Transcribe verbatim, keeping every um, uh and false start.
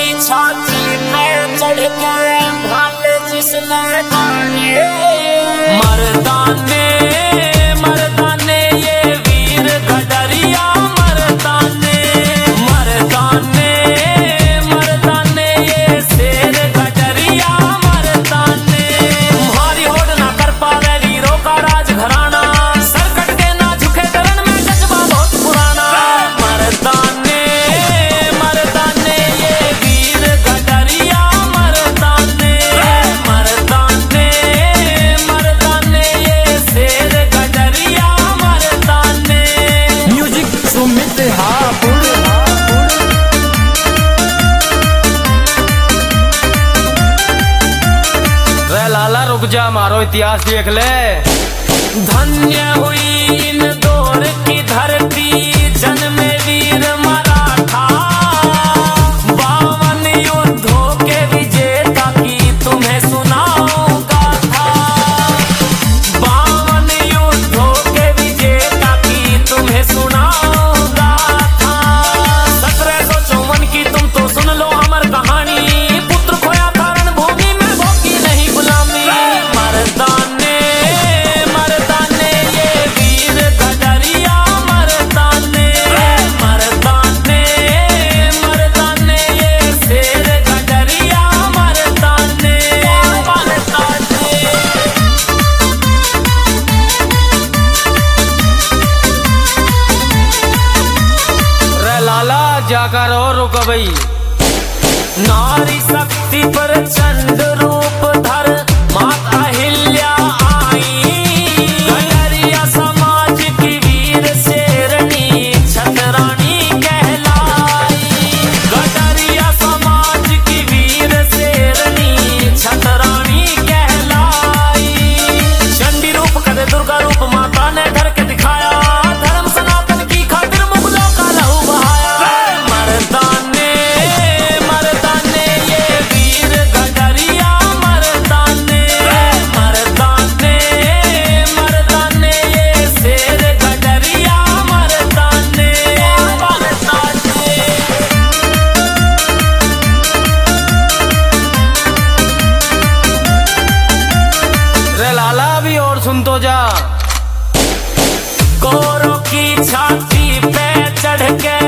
छाती में चढ़ के भाल जिसने माने मर्दाने मर्दाने ये वीर गडरिया मर्दाने मर्दाने मर्दाने ये शेर गडरिया मर्दाने तुम्हारी होड़ ना कर पावे वीरों का राज घराना सर कट के ना झुके चरण में जज्बा बहुत पुराना मर्दाने मर्दाने ये वीर गडरिया मर्दाने मर्दाने मर्दाने ये शेर गडरिया मर्दाने म्यूजिक सुमित हापुड़ रे लाला रुक जा मारो इतिहास देख ले धन्य हुई इन दौर की धरती जन्मे वीर मराठा बावन युद्धों के विजेता की तुम्हें सुनाऊंगा था बावन युद्धों के विजेता की तुम्हें सुनाऊंगा था सत्रह सौ चौवन की तुम तो सुन लो अमर कहानी पुत्र खोया था रणभूमि में भोगी नहीं गुलामी मर्दाने मर्दाने ये वीर गडरिया मर्दाने मर्दाने मर्दाने ये शेर गडरिया मर्दाने मर्दाने रे लाला जाकर और रुको भाई नारी शक्ति पर चंड रूप धर माता अहिल्या आई गडरिया समाज की वीर शेरनी छतरानी कहलाई गडरिया समाज की वीर शेरनी छतरानी कहलाई चंडी रूप कदे दुर्गा रूप माता ने धर के दिखाया धर्म सनातन की खातिर मुगलों का लहू बहाया मर्दाने मर्दाने ये वीर गडरिया मर्दाने मर्दाने मर्दाने ये शेर गडरिया मर्दाने मर्दाने रे लाला भी और सुन तो जा गोरों की छाती पे चढ़ के